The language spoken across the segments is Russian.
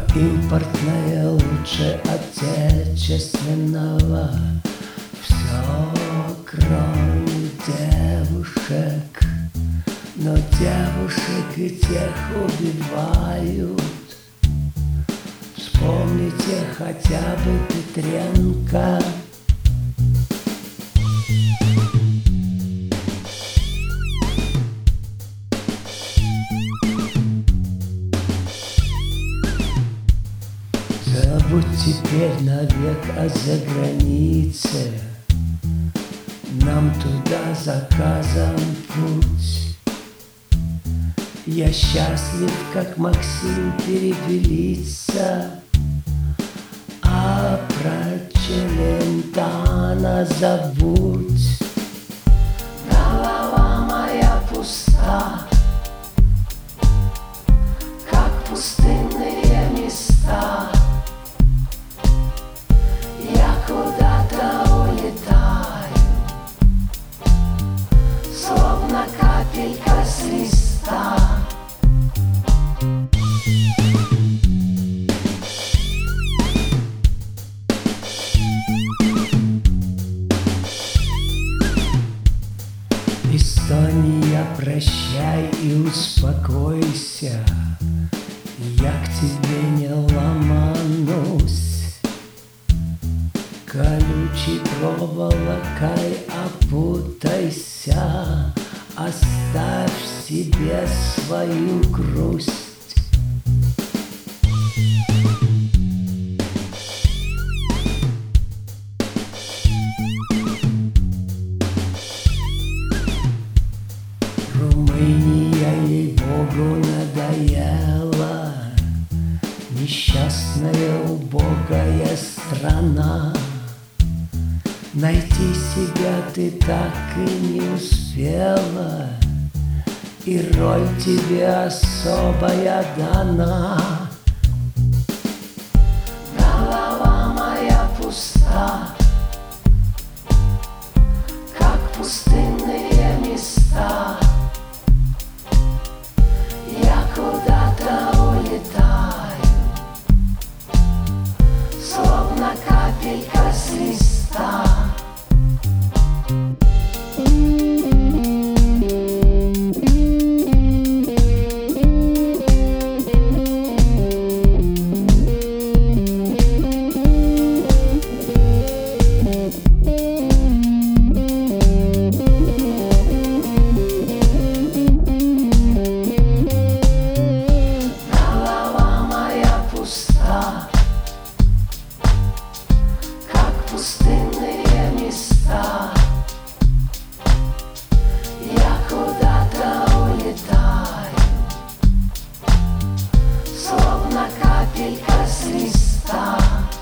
Импортное лучше отечественного. Все, кроме девушек. Но девушек и тех убивают. Вспомните хотя бы Петренко. Забудь теперь навек о загранице. Нам туда заказан путь. Я счастлив, как Максим, перепелиться. А про Челентано забудь. Голова моя пуста, как пустынные места. Я куда-то улетаю, словно капелька с листа. Эстония, прощай и успокойся. Я к тебе не ломанусь. Колючей проволокой опутайся. Оставь себе свою грусть. Румыния, ей-богу, надоела. Несчастная, убогая страна. Найти себя ты так и не успела, и роль тебе особая дана. Голова моя пуста, как пустынные места. Я куда-то улетаю, словно капелька с листа. Пустынные места. Я куда-то улетаю, словно капелька с листа.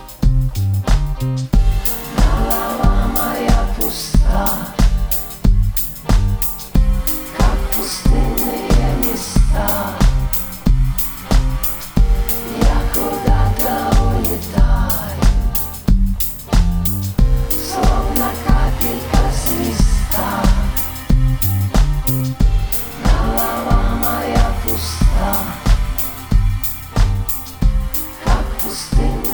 Голова моя пуста, как пустынные места. Я куда-то улетаю, словно капелька с листа. Голова моя пуста, как пустынная.